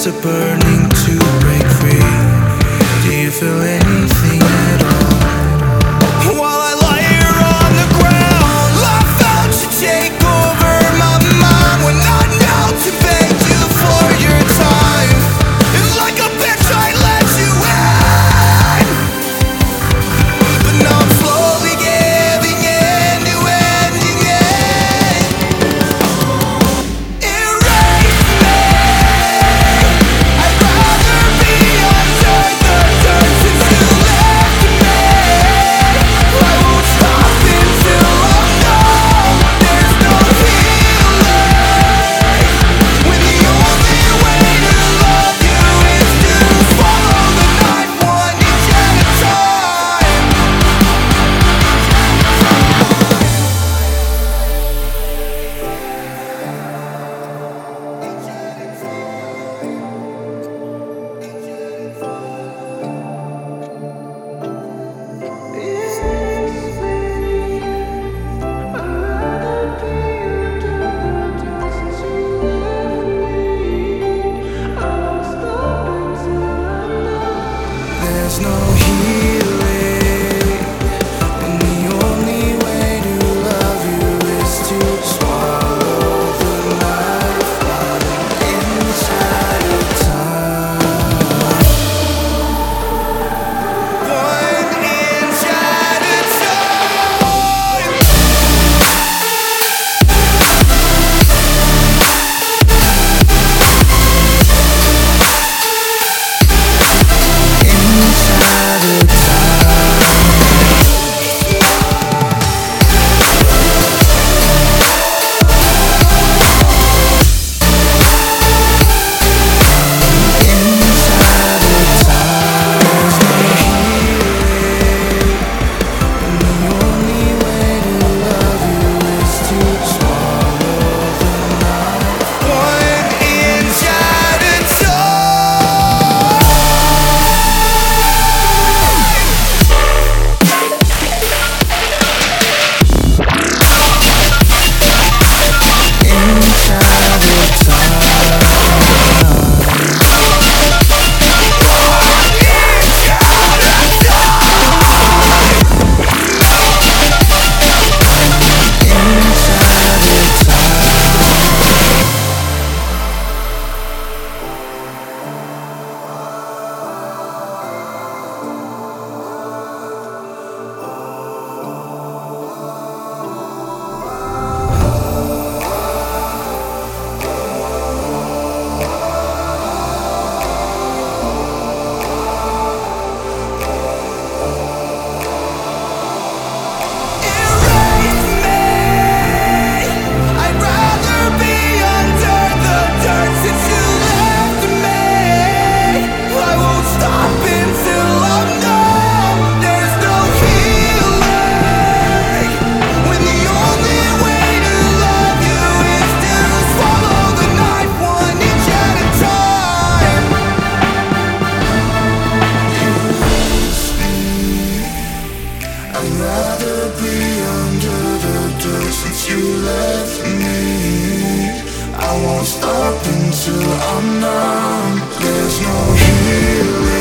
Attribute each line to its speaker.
Speaker 1: hearts are burning to break free. Do you feel anything at all? While I lie here on the ground, I felt you take over my mind when I knelt to beg you for your time. And like a bitch I let you in, but now I'm slowly giving in to ending it. Erase me. I'd rather be under the dirt since you left me. I won't stop until I'm numb. There's no healing when the only way to love you is to swallow the night one inch at a time. There's no healing, and the only way to love you is to swallow the life one inch at a time. One inch at a time. Inch at a I'd rather be under the dirt since you left me. I won't stop until I'm numb. There's no healing.